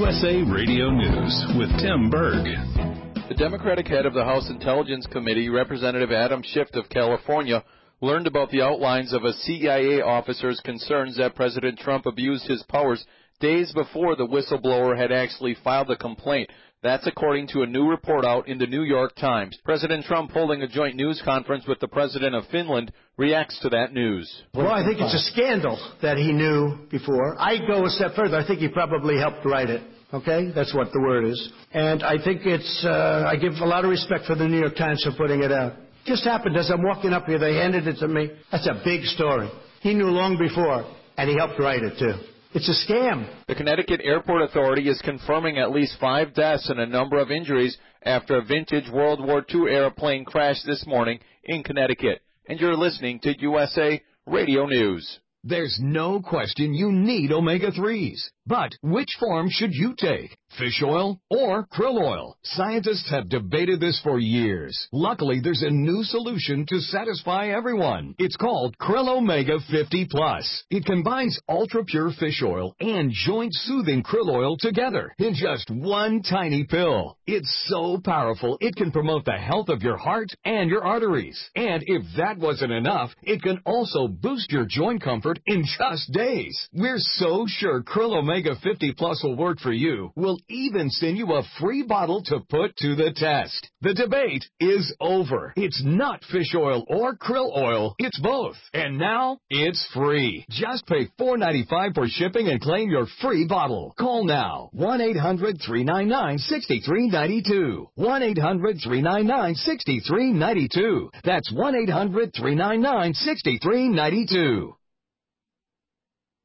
USA Radio News with Tim Berg. The Democratic head of the House Intelligence Committee, Representative Adam Schiff of California, learned about the outlines of a CIA officer's concerns that President Trump abused his powers days before the whistleblower had actually filed the complaint. That's according to a new report out in the New York Times. President Trump, holding a joint news conference with the president of Finland, reacts to that news. Well, I think it's a scandal that he knew before. I go a step further. I think he probably helped write it. Okay? That's what the word is. And I think I give a lot of respect for the New York Times for putting it out. Just happened as I'm walking up here, they handed it to me. That's a big story. He knew long before, and he helped write it, too. It's a scam. The Connecticut Airport Authority is confirming at least 5 deaths and a number of injuries after a vintage World War II airplane crashed this morning in Connecticut. And you're listening to USA Radio News. There's no question you need omega-3s. But which form should you take? Fish oil or krill oil? Scientists have debated this for years. Luckily, there's a new solution to satisfy everyone. It's called Krill Omega 50 Plus. It combines ultra-pure fish oil and joint-soothing krill oil together in just one tiny pill. It's so powerful, it can promote the health of your heart and your arteries. And if that wasn't enough, it can also boost your joint comfort in just days. We're so sure Krill Omega 50 Plus will work for you. We'll even send you a free bottle to put to the test. The debate is over. It's not fish oil or krill oil. It's both. And now it's free. Just pay $4.95 for shipping and claim your free bottle. Call now. 1-800-399-6392. 1-800-399-6392. That's 1-800-399-6392.